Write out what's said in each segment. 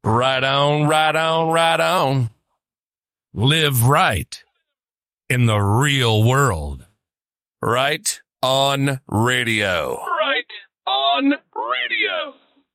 Right on, right on, right on. Live right in the real world. Right on radio. Right on radio.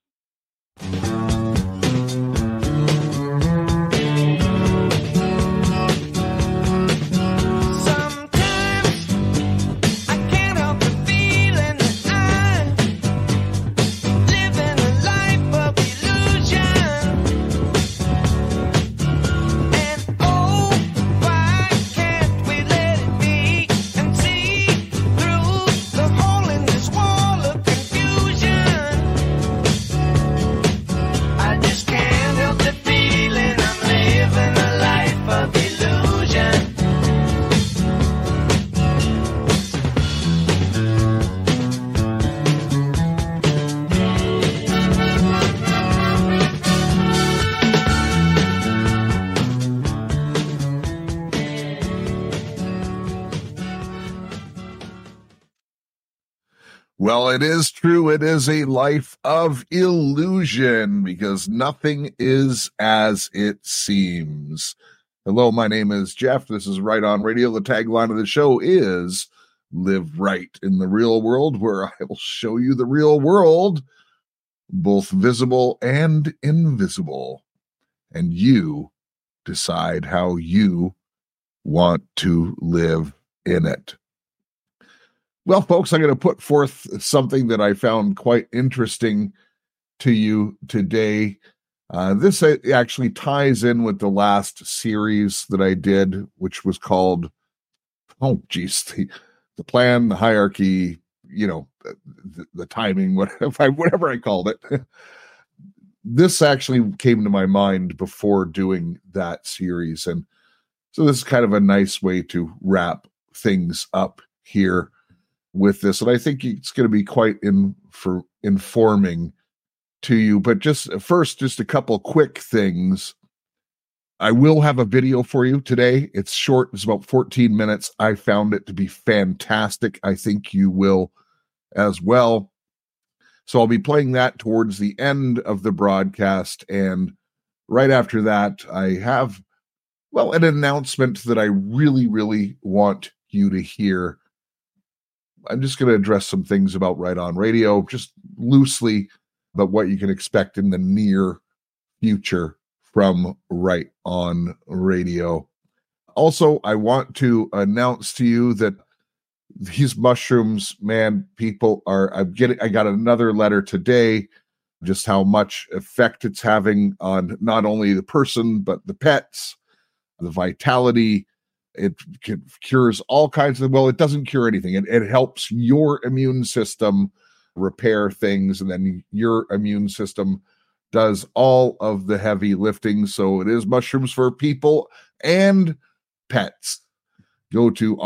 Well, it is true. It is a life of illusion because nothing is as it seems. Hello, my name is Jeff. This is Right On Radio. The tagline of the show is Live Right in the Real World, where I will show you the real world, both visible and invisible. And you decide how you want to live in it. Well, folks, I'm going to put forth something that I found quite interesting to you today. This actually ties in with the last series that I did, which was called, the plan, the hierarchy, the timing, whatever I called it. This actually came to my mind before doing that series. And so this is kind of a nice way to wrap things up here with this, and I think it's going to be quite informing to you. But just a couple quick things. I will have a video for you today. It's short. It's about 14 minutes. I found it to be fantastic. I think you will as well. So I'll be playing that towards the end of the broadcast. And right after that, I have, an announcement that I really, really want you to hear. I'm just going to address some things about Right On Radio, just loosely, but what you can expect in the near future from Right On Radio. Also, I want to announce to you that these mushrooms, man, I got another letter today, just how much effect it's having on not only the person, but the pets, the vitality. It cures all kinds of, it doesn't cure anything. It helps your immune system repair things, and then your immune system does all of the heavy lifting. So it is mushrooms for people and pets. Go to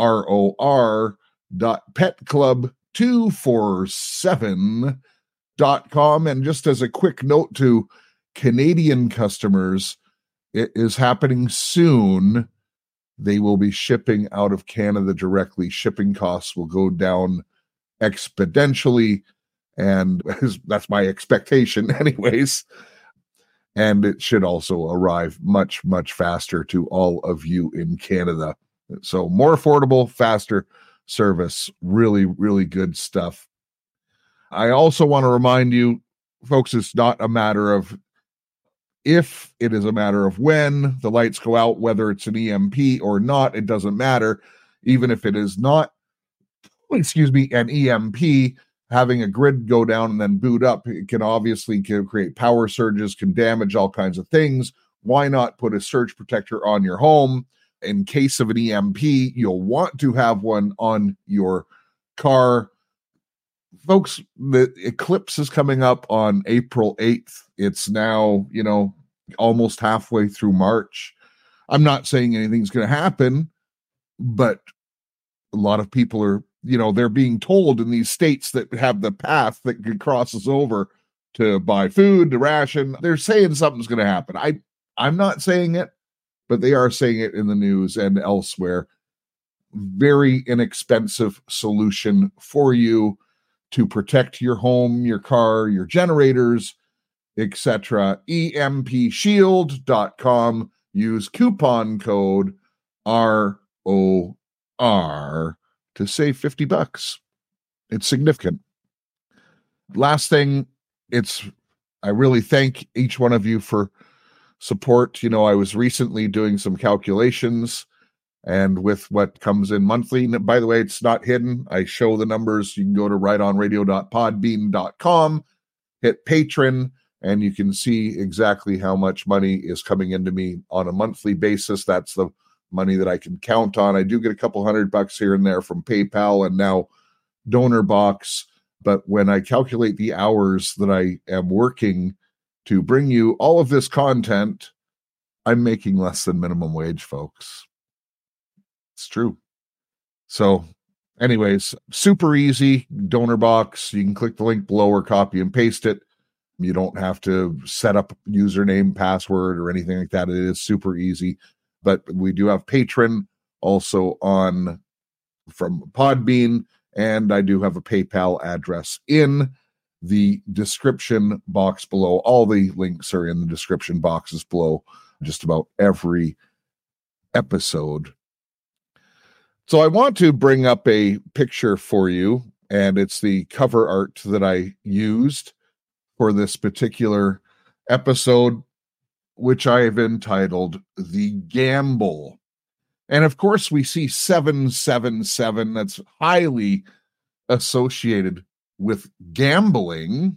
ror.petclub247.com. And just as a quick note to Canadian customers, it is happening soon. They will be shipping out of Canada directly. Shipping costs will go down exponentially, and that's my expectation anyways. And it should also arrive much, much faster to all of you in Canada. So more affordable, faster service. Really, really good stuff. I also want to remind you, folks, it's not a matter of if, it is a matter of when the lights go out, whether it's an EMP or not, it doesn't matter. Even if it is not, an EMP, having a grid go down and then boot up, it can obviously create power surges, can damage all kinds of things. Why not put a surge protector on your home? In case of an EMP, you'll want to have one on your car. Folks, the eclipse is coming up on April 8th. It's now, almost halfway through March. I'm not saying anything's going to happen, but a lot of people are, they're being told in these states that have the path that crosses over to buy food, to ration. They're saying something's going to happen. I'm not saying it, but they are saying it in the news and elsewhere. Very inexpensive solution for you to protect your home, your car, your generators. etc. empshield.com. Use coupon code ROR to save $50. It's significant. Last thing, I really thank each one of you for support. I was recently doing some calculations, and with what comes in monthly, by the way, it's not hidden. I show the numbers. You can go to rightonradio.podbean.com, hit patron, and you can see exactly how much money is coming into me on a monthly basis. That's the money that I can count on. I do get a couple $100 here and there from PayPal and now DonorBox. But when I calculate the hours that I am working to bring you all of this content, I'm making less than minimum wage, folks. It's true. So anyways, super easy. DonorBox. You can click the link below or copy and paste it. You don't have to set up username, password, or anything like that. It is super easy. But we do have Patreon also from Podbean, and I do have a PayPal address in the description box below. All the links are in the description boxes below just about every episode. So I want to bring up a picture for you, and it's the cover art that I used for this particular episode, which I have entitled The Gamble. And of course, we see 777. That's highly associated with gambling.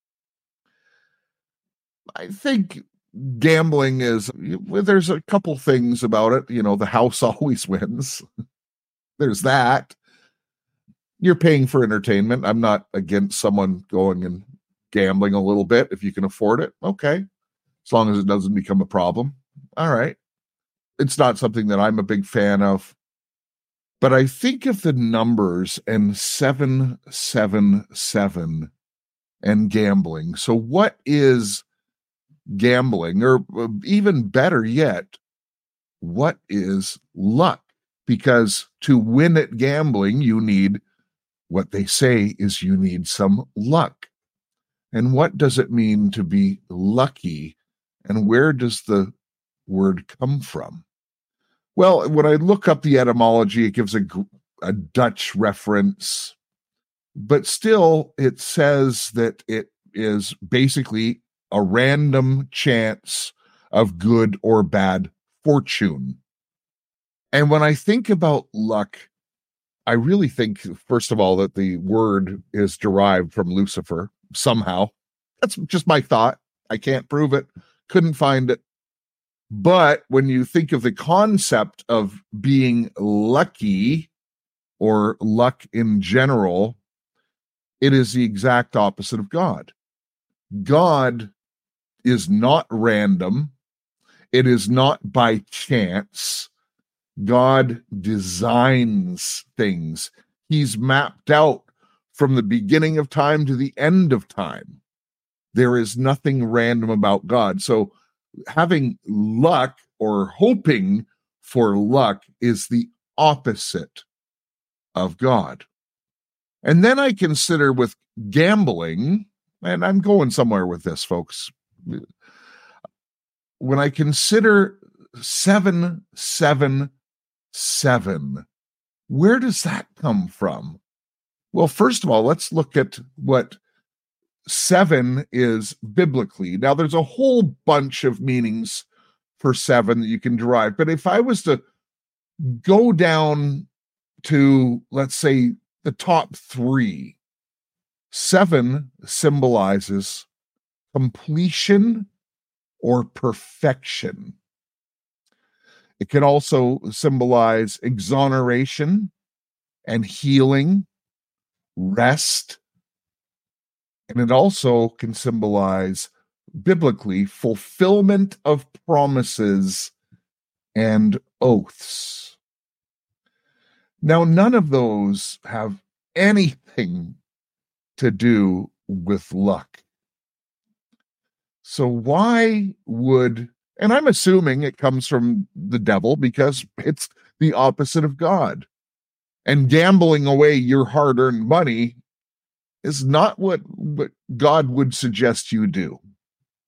I think gambling there's a couple things about it. The house always wins. There's that. You're paying for entertainment. I'm not against someone going and gambling a little bit if you can afford it. Okay. As long as it doesn't become a problem. All right. It's not something that I'm a big fan of. But I think of the numbers and 777 and gambling. So what is gambling? Or even better yet, what is luck? Because to win at gambling, you need what they say is you need some luck. And what does it mean to be lucky? And where does the word come from? Well, when I look up the etymology, it gives a Dutch reference, but still it says that it is basically a random chance of good or bad fortune. And when I think about luck, I really think, first of all, that the word is derived from Lucifer somehow. That's just my thought. I can't prove it. Couldn't find it. But when you think of the concept of being lucky or luck in general, it is the exact opposite of God. God is not random. It is not by chance. God designs things. He's mapped out from the beginning of time to the end of time. There is nothing random about God. So having luck or hoping for luck is the opposite of God. And then I consider with gambling, and I'm going somewhere with this, folks. When I consider 777, where does that come from? Well, first of all, let's look at what 7 is biblically. Now, there's a whole bunch of meanings for 7 that you can derive. But if I was to go down to, let's say, the top 3, 7 symbolizes completion or perfection. It can also symbolize exoneration and healing, rest, and it also can symbolize, biblically, fulfillment of promises and oaths. Now, none of those have anything to do with luck. So why would, and I'm assuming it comes from the devil because it's the opposite of God. And gambling away your hard-earned money is not what God would suggest you do.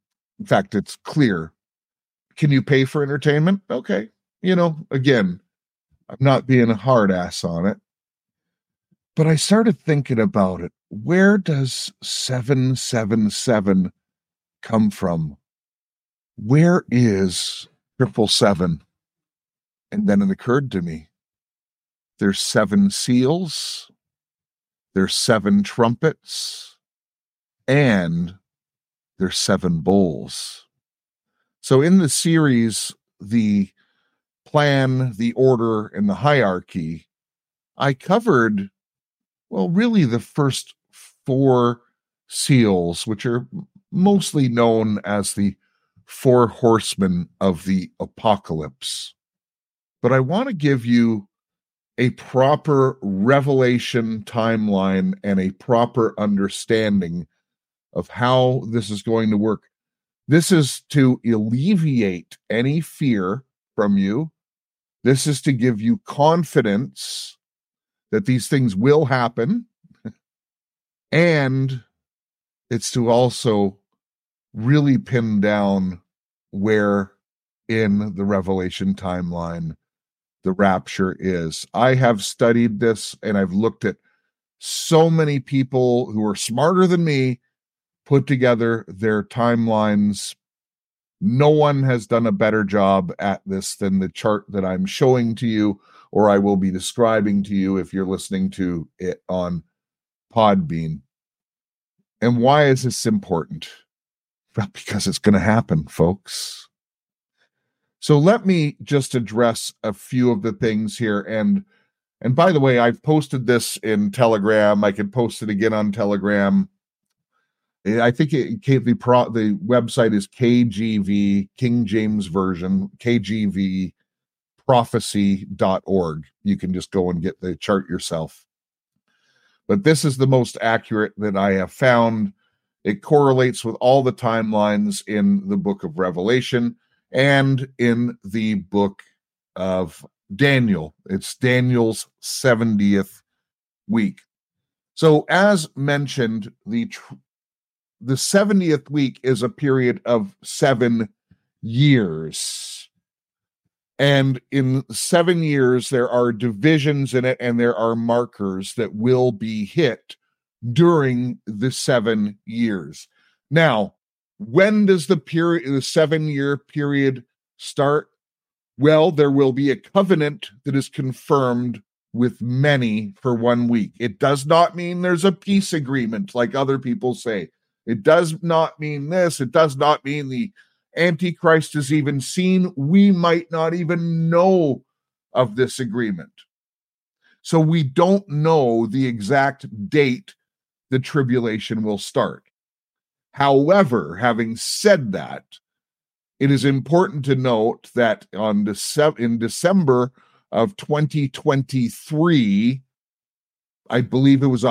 In fact, it's clear. Can you pay for entertainment? Okay. Again, I'm not being a hard ass on it. But I started thinking about it. Where does 777 come from? Where is 777? And then it occurred to me, there's 7 seals, there's 7 trumpets, and there's 7 bowls. So in the series, the plan, the order, and the hierarchy, I covered, well, really the first 4 seals, which are mostly known as the 4 horsemen of the apocalypse. But I want to give you a proper revelation timeline and a proper understanding of how this is going to work. This is to alleviate any fear from you. This is to give you confidence that these things will happen. And it's to also really pin down where in the Revelation timeline the rapture is. I have studied this and I've looked at so many people who are smarter than me put together their timelines. No one has done a better job at this than the chart that I'm showing to you, or I will be describing to you if you're listening to it on Podbean. And why is this important? Well, because it's going to happen, folks. So let me just address a few of the things here. And by the way, I've posted this in Telegram. I can post it again on Telegram. I think the website is KJV, King James Version, kjvprophecy.org. You can just go and get the chart yourself. But this is the most accurate that I have found. It correlates with all the timelines in the book of Revelation and in the book of Daniel. It's Daniel's 70th week. So as mentioned, the 70th week is a period of 7 years. And in 7 years, there are divisions in it and there are markers that will be hit during the 7 years. Now, when does the 7-year period start? Well, there will be a covenant that is confirmed with many for 1 week. It does not mean there's a peace agreement like other people say. It does not mean this. It does not mean the Antichrist is even seen. We might not even know of this agreement. So we don't know the exact date the tribulation will start. However, having said that, it is important to note that in December of 2023, I believe it was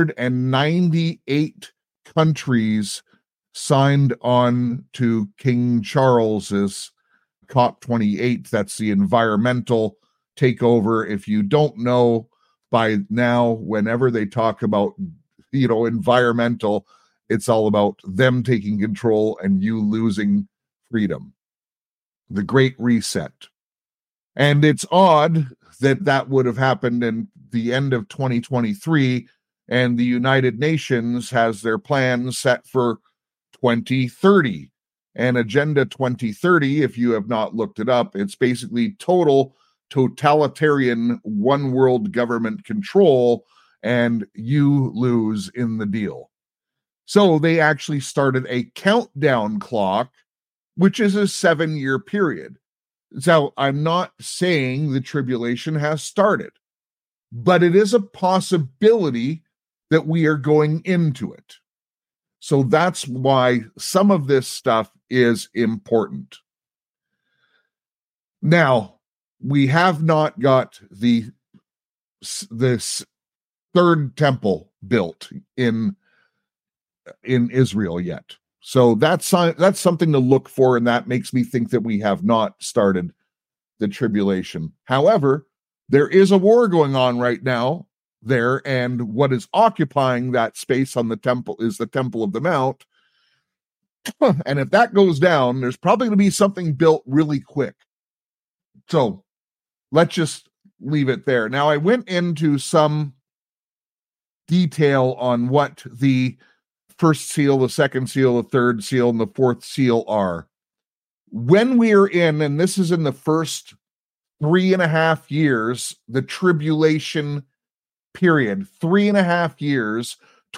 198 countries signed on to King Charles's COP28. That's the environmental takeover. If you don't know by now, whenever they talk about, environmental, it's all about them taking control and you losing freedom. The Great Reset. And it's odd that that would have happened in the end of 2023, and the United Nations has their plans set for 2030. And Agenda 2030, if you have not looked it up, it's basically totalitarian one world government control, and you lose in the deal. So they actually started a countdown clock, which is a 7-year period. So I'm not saying the tribulation has started, but it is a possibility that we are going into it. So that's why some of this stuff is important. Now, we have not got this third temple built in Israel yet. So that's something to look for, and that makes me think that we have not started the tribulation. However, there is a war going on right now there, and what is occupying that space on the temple is the Temple of the Mount. And if that goes down, there's probably going to be something built really quick. So let's just leave it there. Now, I went into some detail on what the first seal, the second seal, the third seal, and the fourth seal are. When we are in, and this is in the first 3.5 years, the tribulation period, 3.5 years,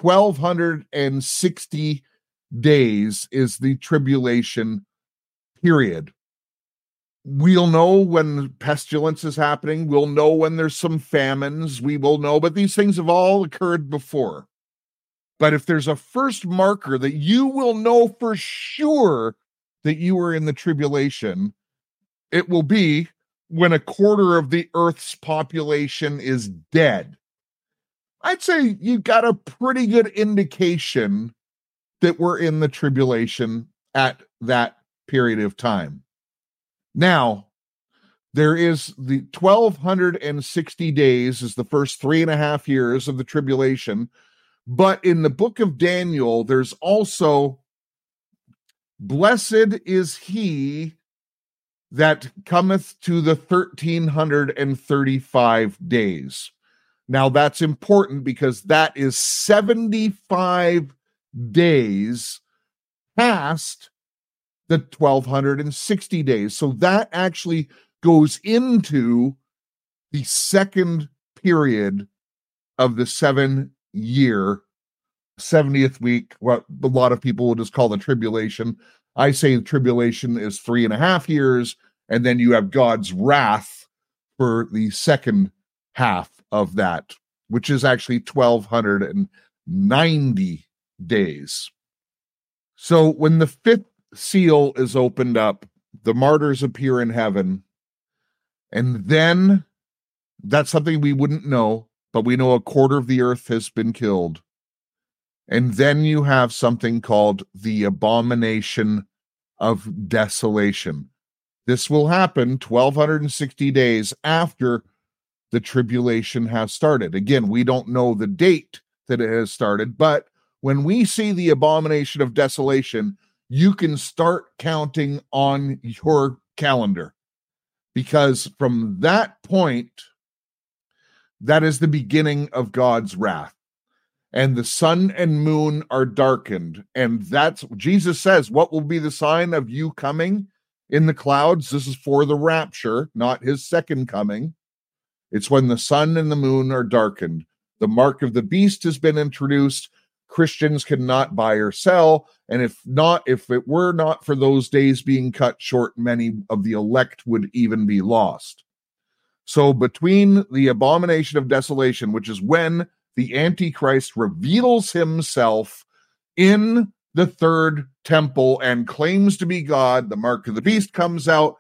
1,260 days is the tribulation period. We'll know when pestilence is happening. We'll know when there's some famines. We will know, but these things have all occurred before. But if there's a first marker that you will know for sure that you are in the tribulation, it will be when 1/4 of the earth's population is dead. I'd say you got a pretty good indication that we're in the tribulation at that period of time. Now, there is the 1,260 days is the first 3.5 years of the tribulation. But in the book of Daniel, there's also, blessed is he that cometh to the 1,335 days. Now that's important because that is 75 days past the 1,260 days. So that actually goes into the second period of the 7-year 70th week, what a lot of people will just call the tribulation. I say the tribulation is 3.5 years, and then you have God's wrath for the second half of that, which is actually 1,290 days. So when the fifth seal is opened up, the martyrs appear in heaven, and then that's something we wouldn't know, but we know 1/4 of the earth has been killed. And then you have something called the abomination of desolation. This will happen 1,260 days after the tribulation has started. Again, we don't know the date that it has started, but when we see the abomination of desolation, you can start counting on your calendar, because from that point, that is the beginning of God's wrath. And the sun and moon are darkened. And that's, Jesus says, what will be the sign of you coming in the clouds? This is for the rapture, not his second coming. It's when the sun and the moon are darkened. The mark of the beast has been introduced. Christians cannot buy or sell. And if it were not for those days being cut short, many of the elect would even be lost. So between the abomination of desolation, which is when the Antichrist reveals himself in the third temple and claims to be God, the mark of the beast comes out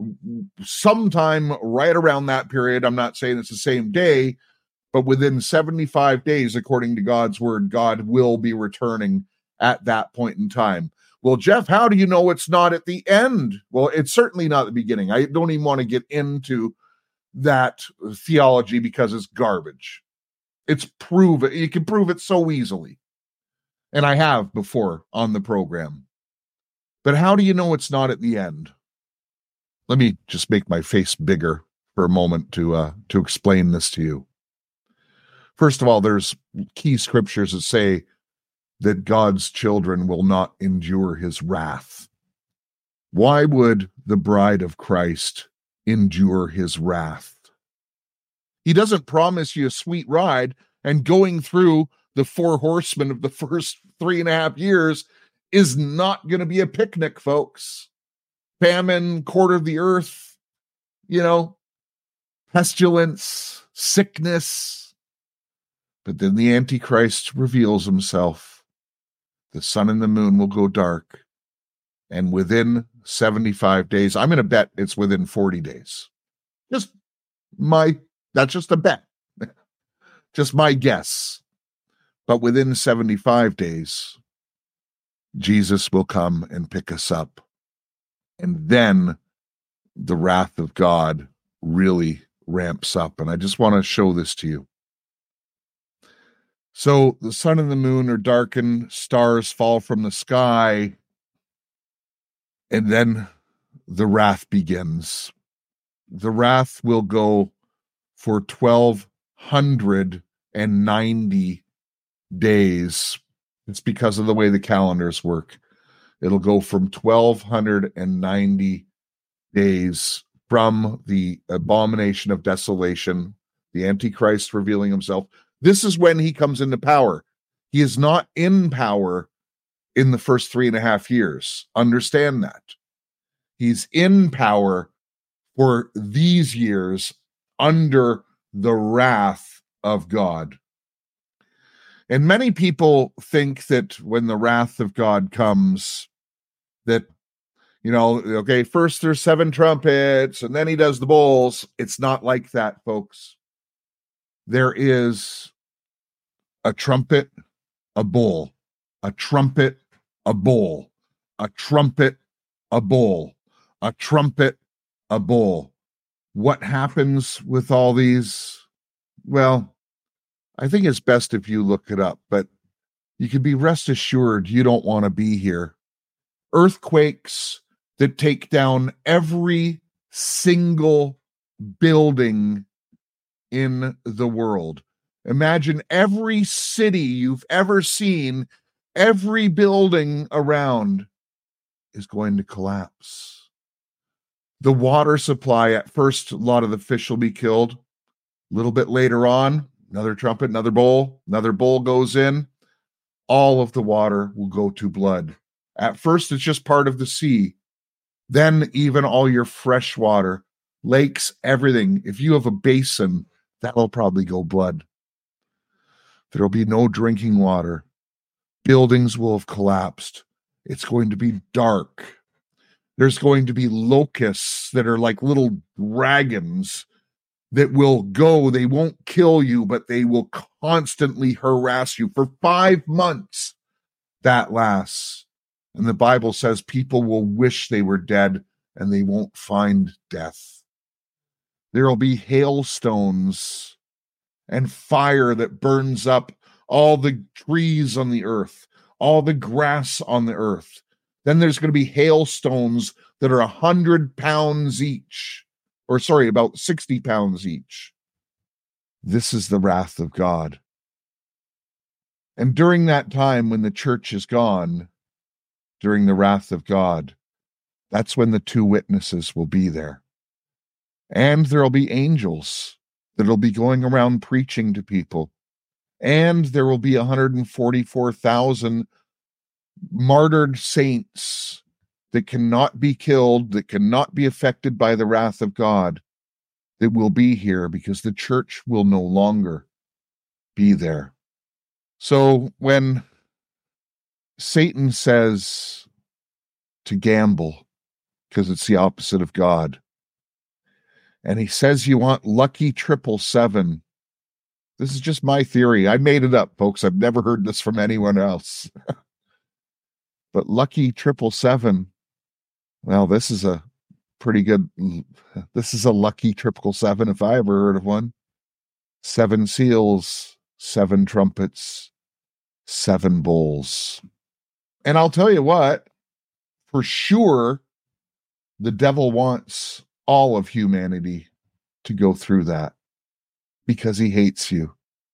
sometime right around that period. I'm not saying it's the same day, but within 75 days, according to God's word, God will be returning at that point in time. Well, Jeff, how do you know it's not at the end? Well, it's certainly not the beginning. I don't even want to get into that theology because it's garbage. It's proven. You can prove it so easily. And I have before on the program. But how do you know it's not at the end? Let me just make my face bigger for a moment to explain this to you. First of all, there's key scriptures that say that God's children will not endure his wrath. Why would the bride of Christ endure his wrath? He doesn't promise you a sweet ride, and going through the 4 horsemen of the first 3.5 years is not going to be a picnic, folks. Famine, 1/4 of the earth, pestilence, sickness. But then the Antichrist reveals himself. The sun and the moon will go dark. And within 75 days, I'm going to bet it's within 40 days. That's just a bet. Just my guess. But within 75 days, Jesus will come and pick us up. And then the wrath of God really ramps up. And I just want to show this to you. So the sun and the moon are darkened, stars fall from the sky. And then the wrath begins. The wrath will go for 1,290 days. It's because of the way the calendars work. It'll go from 1,290 days from the abomination of desolation, the Antichrist revealing himself. This is when he comes into power. He is not in power in the first 3.5 years. Understand that. He's in power for these years under the wrath of God. And many people think that when the wrath of God comes, that, okay, first there's 7 trumpets and then he does the bowls. It's not like that, folks. There is a trumpet, a bowl, a trumpet, a bowl, a trumpet, a bowl, a trumpet, a bowl. What happens with all these? Well, I think it's best if you look it up, but you can be rest assured you don't want to be here. Earthquakes that take down every single building in the world. Imagine every city you've ever seen, every building around is going to collapse. The water supply, at first, a lot of the fish will be killed. A little bit later on, another trumpet, another bowl goes in. All of the water will go to blood. At first, it's just part of the sea. Then even all your fresh water, lakes, everything. If you have a basin, that'll probably go blood. There'll be no drinking water. Buildings will have collapsed. It's going to be dark. There's going to be locusts that are like little dragons that will go. They won't kill you, but they will constantly harass you for 5 months. That lasts. And the Bible says people will wish they were dead and they won't find death. There will be hailstones and fire that burns up all the trees on the earth, all the grass on the earth. Then there's going to be hailstones that are 100 pounds each, about 60 pounds each. This is the wrath of God. And during that time when the church is gone, during the wrath of God, that's when the 2 witnesses will be there. And there'll be angels that'll be going around preaching to people. And there will be 144,000 martyred saints that cannot be killed, that cannot be affected by the wrath of God, that will be here because the church will no longer be there. So when Satan says to gamble, because it's the opposite of God, and he says you want lucky 777, this is just my theory. I made it up, folks. I've never heard this from anyone else. But lucky 777, well, this is a lucky 777 if I ever heard of one. 7 seals, 7 trumpets, 7 bowls. And I'll tell you what, for sure, the devil wants all of humanity to go through that because he hates you.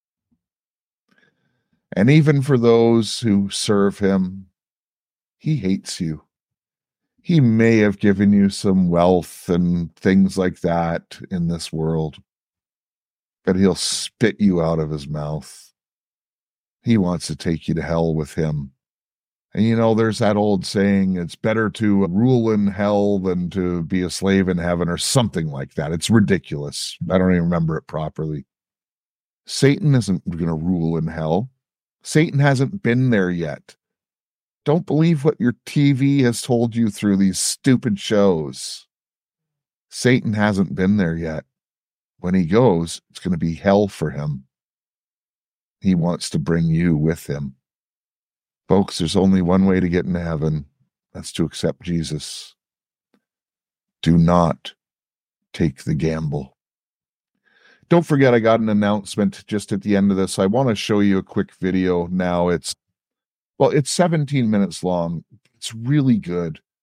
And even for those who serve him, he hates you. He may have given you some wealth and things like that in this world, but he'll spit you out of his mouth. He wants to take you to hell with him. And there's that old saying, it's better to rule in hell than to be a slave in heaven, or something like that. It's ridiculous. I don't even remember it properly. Satan isn't going to rule in hell. Satan hasn't been there yet. Don't believe what your TV has told you through these stupid shows. Satan hasn't been there yet. When he goes, it's going to be hell for him. He wants to bring you with him. Folks, there's only one way to get into heaven. That's to accept Jesus. Do not take the gamble. Don't forget, I got an announcement just at the end of this. I want to show you a quick video now. It's 17 minutes long. It's really good.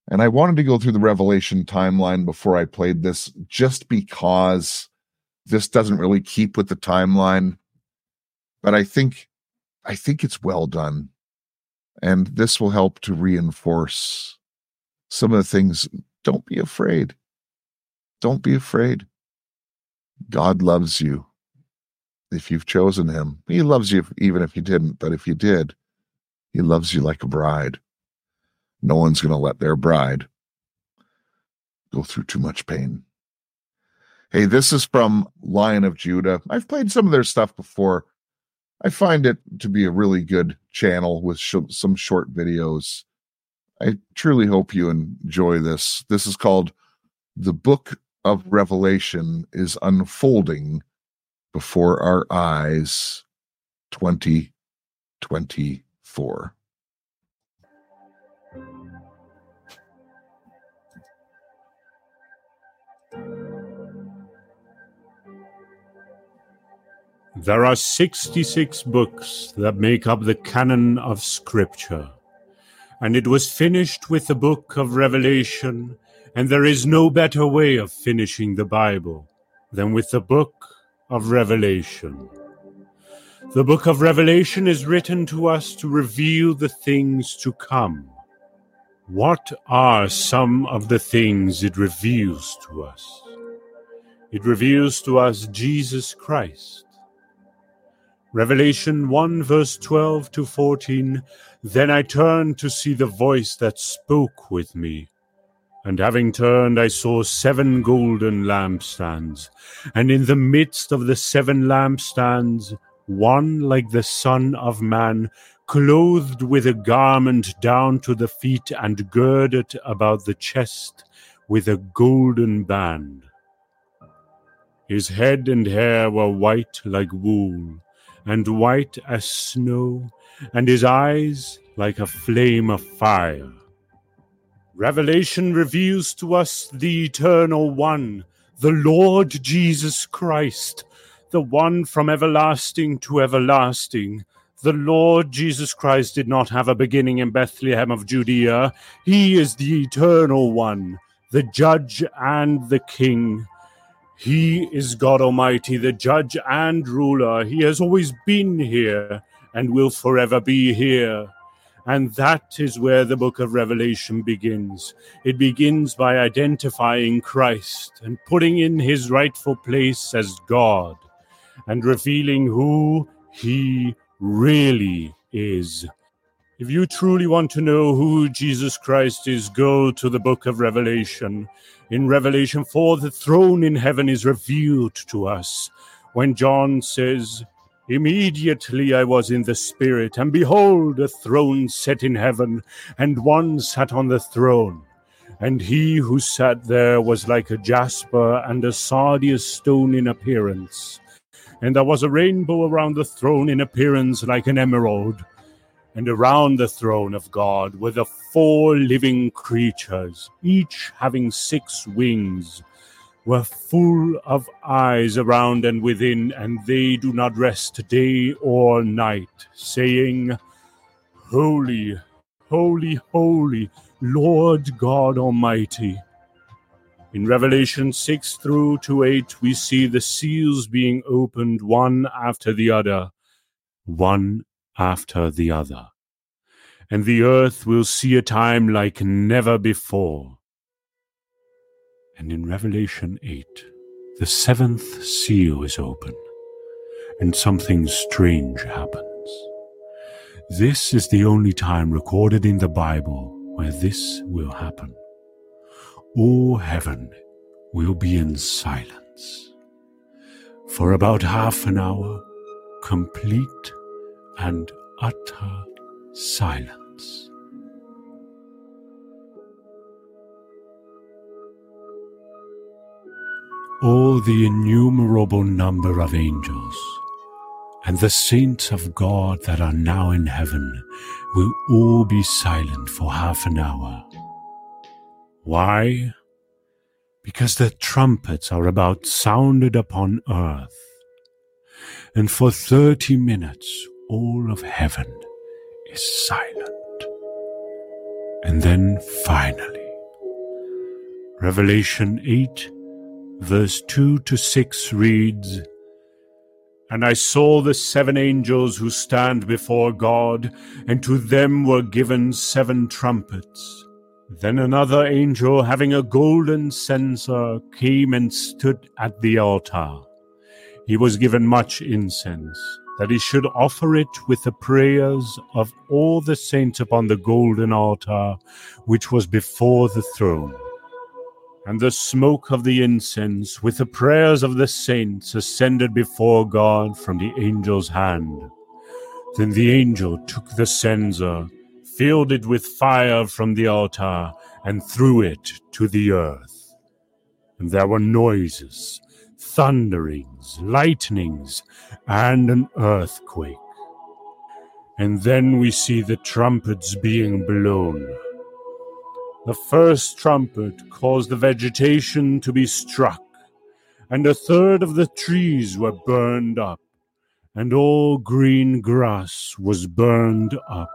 And I wanted to go through the Revelation timeline before I played this, just because this doesn't really keep with the timeline. But I think it's well done. And this will help to reinforce some of the things. Don't be afraid. Don't be afraid. God loves you. If you've chosen him, he loves you even if you didn't. But if you did, he loves you like a bride. No one's going to let their bride go through too much pain. Hey, this is from Lion of Judah. I've played some of their stuff before. I find it to be a really good channel with some short videos. I truly hope you enjoy this. This is called The Book of Revelation is Unfolding Before Our Eyes 2024. There are 66 books that make up the canon of Scripture, and it was finished with the book of Revelation, and there is no better way of finishing the Bible than with the book of Revelation. The book of Revelation is written to us to reveal the things to come. What are some of the things it reveals to us? It reveals to us Jesus Christ. Revelation 1 verse 12 to 14, Then I turned to see the voice that spoke with me. And having turned, I saw 7 golden lampstands, and in the midst of the 7 lampstands, one like the Son of Man, clothed with a garment down to the feet and girded about the chest with a golden band. His head and hair were white like wool, and white as snow, and his eyes like a flame of fire. Revelation reveals to us the Eternal One, the Lord Jesus Christ, the one from everlasting to everlasting. The Lord Jesus Christ did not have a beginning in Bethlehem of Judea. He is the Eternal One, the Judge and the King. He is God Almighty, the Judge and Ruler. He has always been here and will forever be here. And that is where the book of Revelation begins. It begins by identifying Christ and putting in his rightful place as God and revealing who he really is. If you truly want to know who Jesus Christ is, go to the book of Revelation. In Revelation 4, the throne in heaven is revealed to us. When John says, Immediately I was in the Spirit, and behold, a throne set in heaven, and one sat on the throne. And he who sat there was like a jasper and a sardius stone in appearance. And there was a rainbow around the throne in appearance like an emerald. And around the throne of God were the 4 living creatures, each having 6 wings, were full of eyes around and within, and they do not rest day or night, saying, Holy, holy, holy, Lord God Almighty. In Revelation 6 through to 8, we see the seals being opened one after the other, one after the other. And the earth will see a time like never before. And in Revelation 8, the 7th seal is open, and something strange happens. This is the only time recorded in the Bible where this will happen. All heaven will be in silence for about half an hour, complete and utter silence. All the innumerable number of angels and the saints of God that are now in heaven will all be silent for half an hour. Why? Because the trumpets are about sounded upon earth, and for 30 minutes all of heaven is silent. And then finally, Revelation 8, verse 2 to 6 reads, "And I saw the 7 angels who stand before God, and to them were given 7 trumpets. Then another angel, having a golden censer, came and stood at the altar. He was given much incense, that he should offer it with the prayers of all the saints upon the golden altar, which was before the throne. And the smoke of the incense, with the prayers of the saints, ascended before God from the angel's hand. Then the angel took the censer, filled it with fire from the altar, and threw it to the earth. And there were noises, thunderings, lightnings, and an earthquake. And then we see the trumpets being blown. The first trumpet caused the vegetation to be struck, and 1/3 of the trees were burned up, and all green grass was burned up.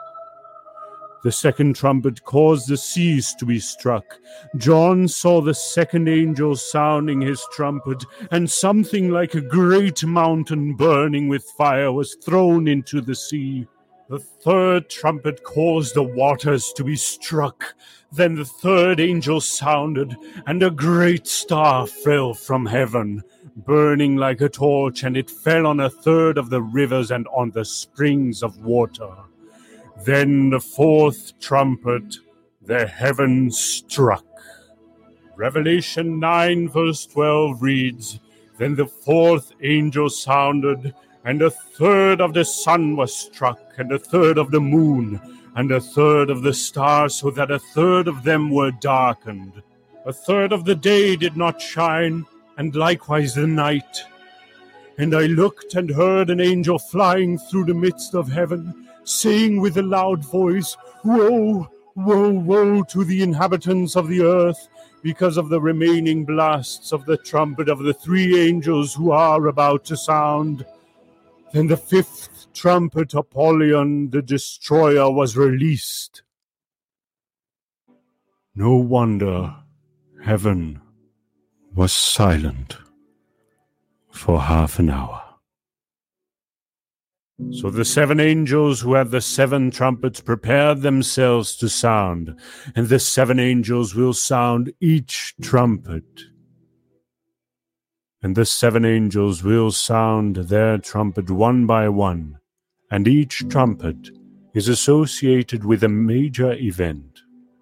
The second trumpet caused the seas to be struck. John saw the second angel sounding his trumpet, and something like a great mountain burning with fire was thrown into the sea. The third trumpet caused the waters to be struck. Then the third angel sounded, and a great star fell from heaven, burning like a torch, and it fell on 1/3 of the rivers and on the springs of water. Then the fourth trumpet, the heavens struck." Revelation 9 verse 12 reads, "Then the fourth angel sounded, and 1/3 of the sun was struck, and 1/3 of the moon, and 1/3 of the stars, so that 1/3 of them were darkened. 1/3 of the day did not shine, and likewise the night. And I looked and heard an angel flying through the midst of heaven, saying with a loud voice, 'Woe, woe, woe to the inhabitants of the earth, because of the remaining blasts of the trumpet of the 3 angels who are about to sound.' Then the 5th trumpet, Apollyon the destroyer, was released. No wonder heaven was silent for half an hour." So the 7 angels who had the 7 trumpets prepared themselves to sound, and the 7 angels will sound each trumpet. And the 7 angels will sound their trumpet one by one, and each trumpet is associated with a major event.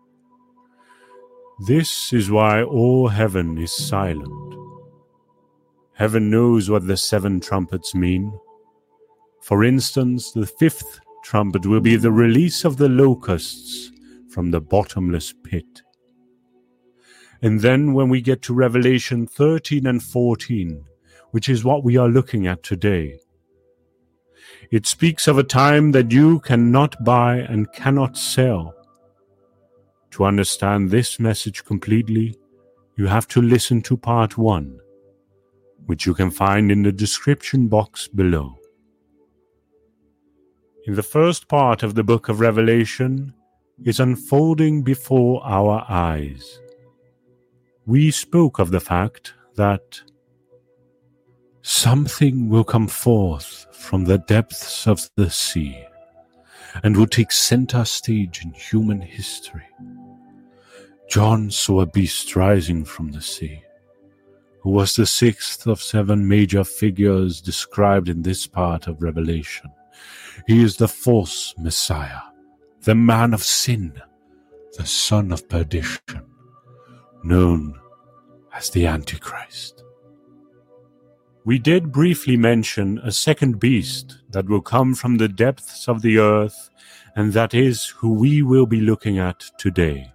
This is why all heaven is silent. Heaven knows what the 7 trumpets mean. For instance, the 5th trumpet will be the release of the locusts from the bottomless pit. And then when we get to Revelation 13 and 14, which is what we are looking at today, it speaks of a time that you cannot buy and cannot sell. To understand this message completely, you have to listen to part 1, which you can find in the description box below. In the first part of the book of Revelation is unfolding before our eyes. We spoke of the fact that something will come forth from the depths of the sea and will take center stage in human history. John saw a beast rising from the sea, who was the 6th of 7 major figures described in this part of Revelation. He is the false Messiah, the man of sin, the son of perdition, known as the Antichrist. We did briefly mention a second beast that will come from the depths of the earth, and that is who we will be looking at today.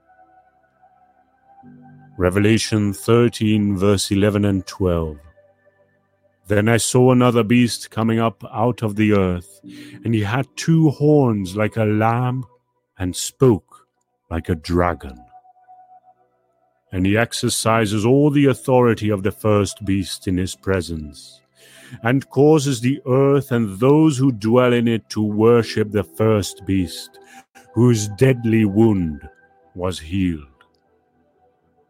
Revelation 13, verse 11 and 12. Then I saw another beast coming up out of the earth, and he had 2 horns like a lamb, and spoke like a dragon. And he exercises all the authority of the first beast in his presence, and causes the earth and those who dwell in it to worship the first beast, whose deadly wound was healed.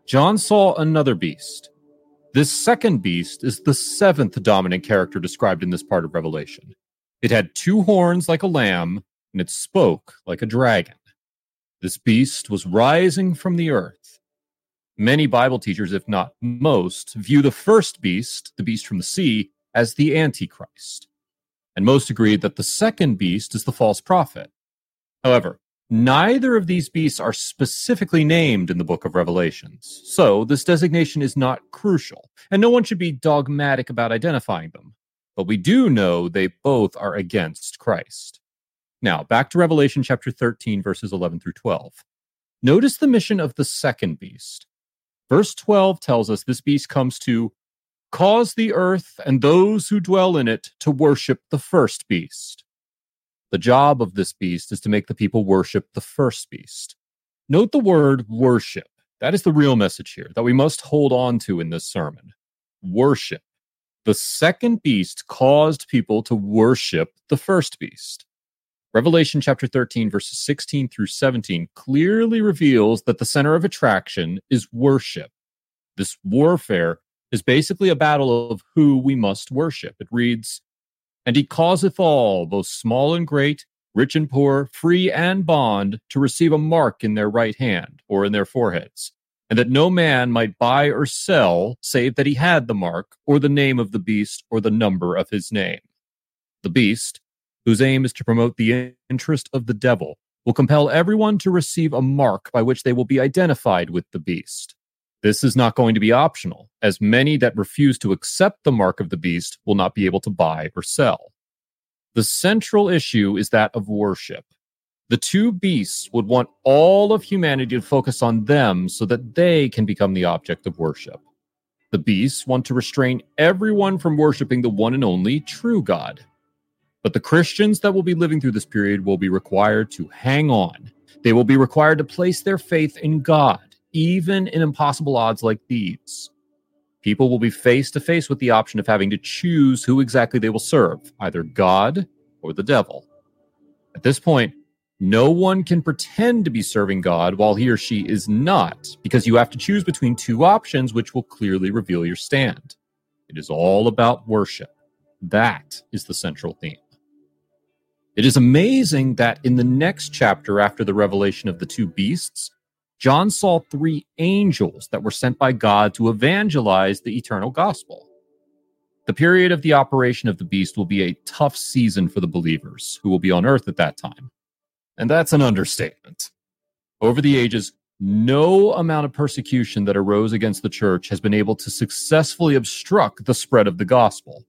John saw another beast. This second beast is the seventh dominant character described in this part of Revelation. It had 2 horns like a lamb, and it spoke like a dragon. This beast was rising from the earth. Many Bible teachers, if not most, view the first beast, the beast from the sea, as the Antichrist. And most agree that the second beast is the false prophet. However, neither of these beasts are specifically named in the book of Revelations, so this designation is not crucial, and no one should be dogmatic about identifying them. But we do know they both are against Christ. Now, back to Revelation chapter 13, verses 11 through 12. Notice the mission of the second beast. Verse 12 tells us this beast comes to cause the earth and those who dwell in it to worship the first beast. The job of this beast is to make the people worship the first beast. Note the word worship. That is the real message here that we must hold on to in this sermon. Worship. The second beast caused people to worship the first beast. Revelation chapter 13, verses 16 through 17 clearly reveals that the center of attraction is worship. This warfare is basically a battle of who we must worship. It reads, "And he causeth all, both small and great, rich and poor, free and bond, to receive a mark in their right hand or in their foreheads, and that no man might buy or sell, save that he had the mark, or the name of the beast, or the number of his name." The beast, whose aim is to promote the interest of the devil, will compel everyone to receive a mark by which they will be identified with the beast. This is not going to be optional, as many that refuse to accept the mark of the beast will not be able to buy or sell. The central issue is that of worship. The 2 beasts would want all of humanity to focus on them so that they can become the object of worship. The beasts want to restrain everyone from worshiping the one and only true God. But the Christians that will be living through this period will be required to hang on. They will be required to place their faith in God, even in impossible odds like these. People will be face to face with the option of having to choose who exactly they will serve, either God or the devil. At this point, no one can pretend to be serving God while he or she is not, because you have to choose between 2 options which will clearly reveal your stand. It is all about worship. That is the central theme. It is amazing that in the next chapter after the revelation of the 2 beasts, John saw 3 angels that were sent by God to evangelize the eternal gospel. The period of the operation of the beast will be a tough season for the believers who will be on earth at that time. And that's an understatement. Over the ages, no amount of persecution that arose against the church has been able to successfully obstruct the spread of the gospel.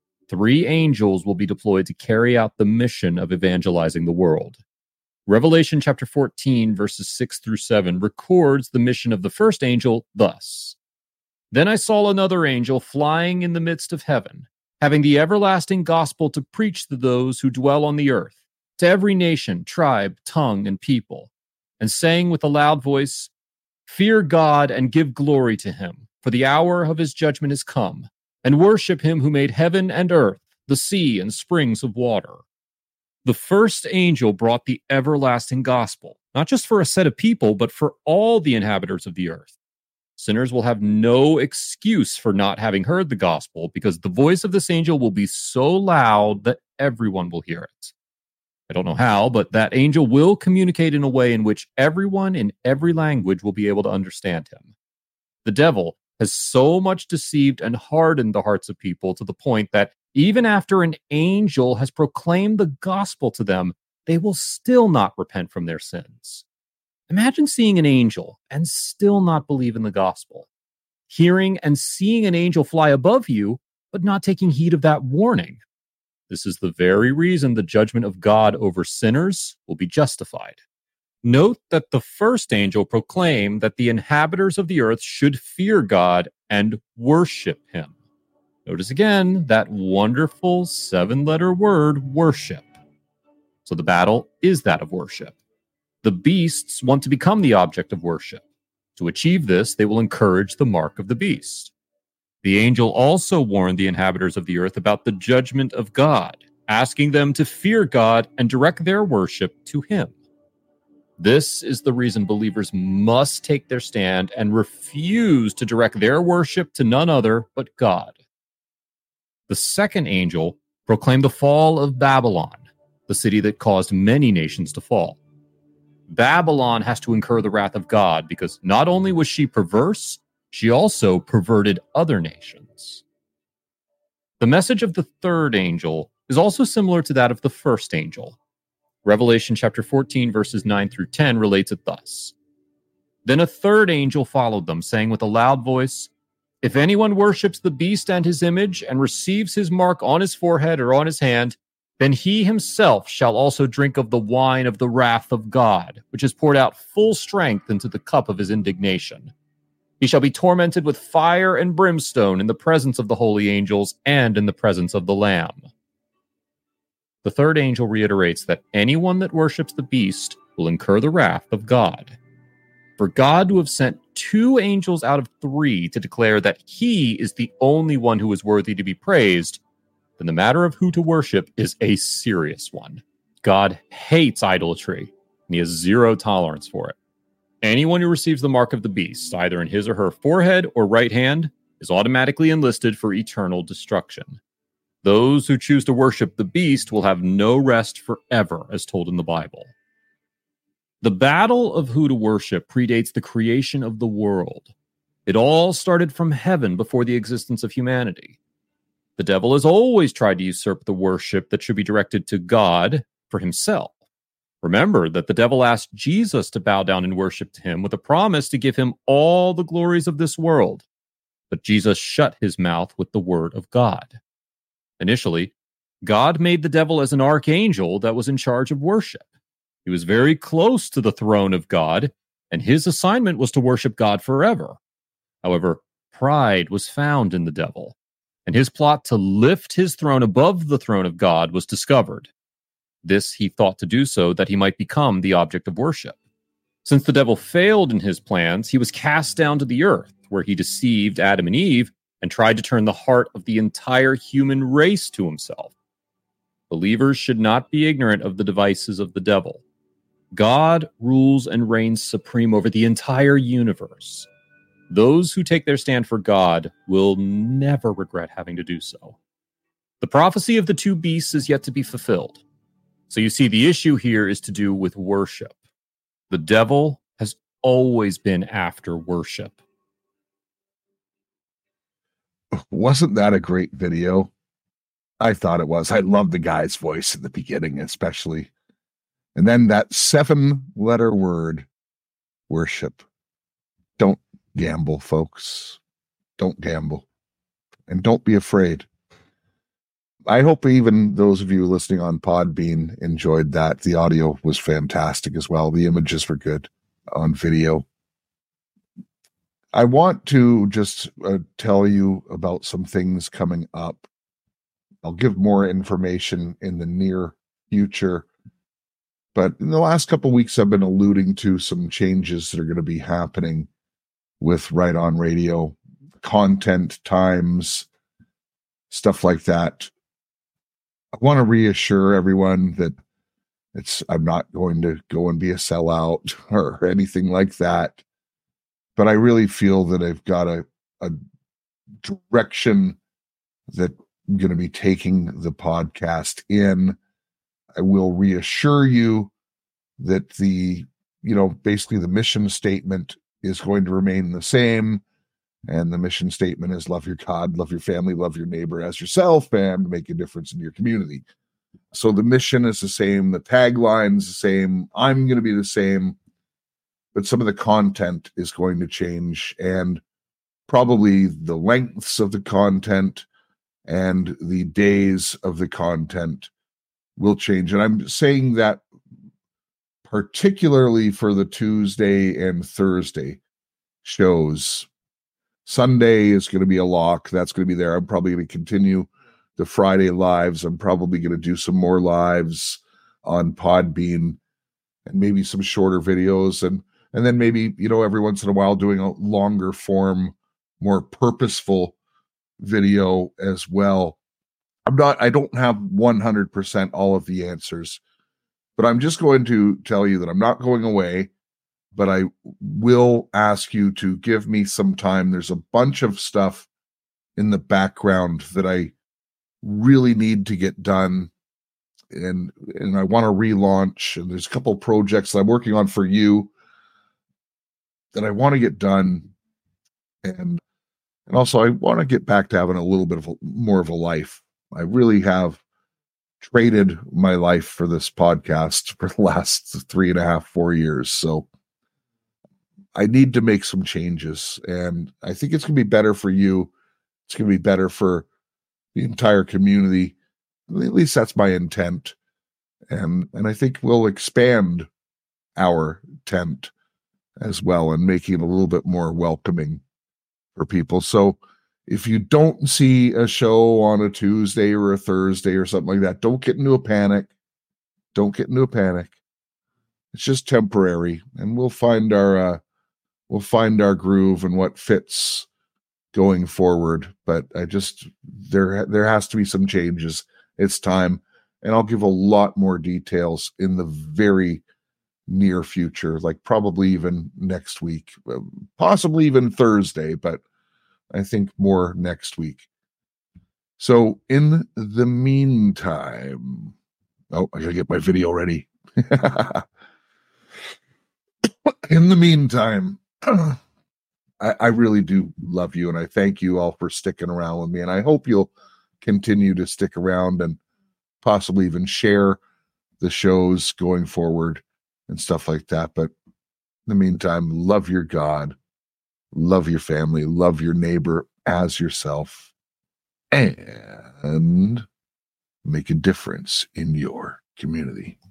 3 angels will be deployed to carry out the mission of evangelizing the world. Revelation chapter 14, verses 6 through 7 records the mission of the first angel thus. "Then I saw another angel flying in the midst of heaven, having the everlasting gospel to preach to those who dwell on the earth, to every nation, tribe, tongue, and people, and saying with a loud voice, 'Fear God and give glory to him, for the hour of his judgment is come, and worship him who made heaven and earth, the sea and springs of water.'" The first angel brought the everlasting gospel, not just for a set of people, but for all the inhabitants of the earth. Sinners will have no excuse for not having heard the gospel, because the voice of this angel will be so loud that everyone will hear it. I don't know how, but that angel will communicate in a way in which everyone in every language will be able to understand him. The devil has so much deceived and hardened the hearts of people to the point that even after an angel has proclaimed the gospel to them, they will still not repent from their sins. Imagine seeing an angel and still not believe in the gospel. Hearing and seeing an angel fly above you, but not taking heed of that warning. This is the very reason the judgment of God over sinners will be justified. Note that the first angel proclaimed that the inhabitants of the earth should fear God and worship him. Notice again that wonderful 7-letter word, worship. So the battle is that of worship. The beasts want to become the object of worship. To achieve this, they will encourage the mark of the beast. The angel also warned the inhabitants of the earth about the judgment of God, asking them to fear God and direct their worship to him. This is the reason believers must take their stand and refuse to direct their worship to none other but God. The second angel proclaimed the fall of Babylon, the city that caused many nations to fall. Babylon has to incur the wrath of God because not only was she perverse, she also perverted other nations. The message of the third angel is also similar to that of the first angel. Revelation chapter 14, verses 9 through 10 relates it thus. Then a third angel followed them, saying with a loud voice, "If anyone worships the beast and his image and receives his mark on his forehead or on his hand, then he himself shall also drink of the wine of the wrath of God, which is poured out full strength into the cup of his indignation. He shall be tormented with fire and brimstone in the presence of the holy angels and in the presence of the Lamb." The third angel reiterates that anyone that worships the beast will incur the wrath of God. For God to have sent 2 angels out of 3 to declare that he is the only one who is worthy to be praised, then the matter of who to worship is a serious one. God hates idolatry, and he has zero tolerance for it. Anyone who receives the mark of the beast, either in his or her forehead or right hand, is automatically enlisted for eternal destruction. Those who choose to worship the beast will have no rest forever, as told in the Bible. The battle of who to worship predates the creation of the world. It all started from heaven before the existence of humanity. The devil has always tried to usurp the worship that should be directed to God for himself. Remember that the devil asked Jesus to bow down and worship to him with a promise to give him all the glories of this world. But Jesus shut his mouth with the word of God. Initially, God made the devil as an archangel that was in charge of worship. He was very close to the throne of God, and his assignment was to worship God forever. However, pride was found in the devil, and his plot to lift his throne above the throne of God was discovered. This he thought to do so that he might become the object of worship. Since the devil failed in his plans, he was cast down to the earth, where he deceived Adam and Eve and tried to turn the heart of the entire human race to himself. Believers should not be ignorant of the devices of the devil. God rules and reigns supreme over the entire universe. Those who take their stand for God will never regret having to do so. The prophecy of the 2 beasts is yet to be fulfilled. So you see, the issue here is to do with worship. The devil has always been after worship. Wasn't that a great video? I thought it was. I love the guy's voice in the beginning, especially. And then that 7-letter word, worship. Don't gamble, folks. Don't gamble. And don't be afraid. I hope even those of you listening on Podbean enjoyed that. The audio was fantastic as well. The images were good on video. I want to just tell you about some things coming up. I'll give more information in the near future. But in the last couple of weeks, I've been alluding to some changes that are going to be happening with Right On Radio, content times, stuff like that. I want to reassure everyone that I'm not going to go and be a sellout or anything like that. But I really feel that I've got a direction that I'm going to be taking the podcast in. I will reassure you that basically the mission statement is going to remain the same. And the mission statement is love your God, love your family, love your neighbor as yourself, and make a difference in your community. So the mission is the same. The tagline is the same. I'm going to be the same. But some of the content is going to change, and probably the lengths of the content and the days of the content will change. And I'm saying that particularly for the Tuesday and Thursday shows. Sunday is going to be a lock. That's going to be there. I'm probably going to continue the Friday lives. I'm probably going to do some more lives on Podbean and maybe some shorter videos. And then maybe, every once in a while doing a longer form, more purposeful video as well. I don't have 100% all of the answers, But I'm just going to tell you that I'm not going away, but I will ask you to give me some time. There's a bunch of stuff in the background that I really need to get done. And I want to relaunch. And there's a couple projects that I'm working on for you that I want to get done. And also I want to get back to having a little bit of more of a life. I really have traded my life for this podcast for the last 3.5, 4 years. So I need to make some changes, and I think it's going to be better for you. It's going to be better for the entire community. At least that's my intent. And I think we'll expand our tent as well and making it a little bit more welcoming for people. So if you don't see a show on a Tuesday or a Thursday or something like that, don't get into a panic. Don't get into a panic. It's just temporary, and we'll find our groove and what fits going forward. But there has to be some changes. It's time, and I'll give a lot more details in the very near future, like probably even next week, possibly even Thursday, but I think more next week. So in the meantime, I gotta get my video ready. In the meantime, I really do love you, and I thank you all for sticking around with me, and I hope you'll continue to stick around and possibly even share the shows going forward and stuff like that. But in the meantime, love your God, love your family, love your neighbor as yourself, and make a difference in your community.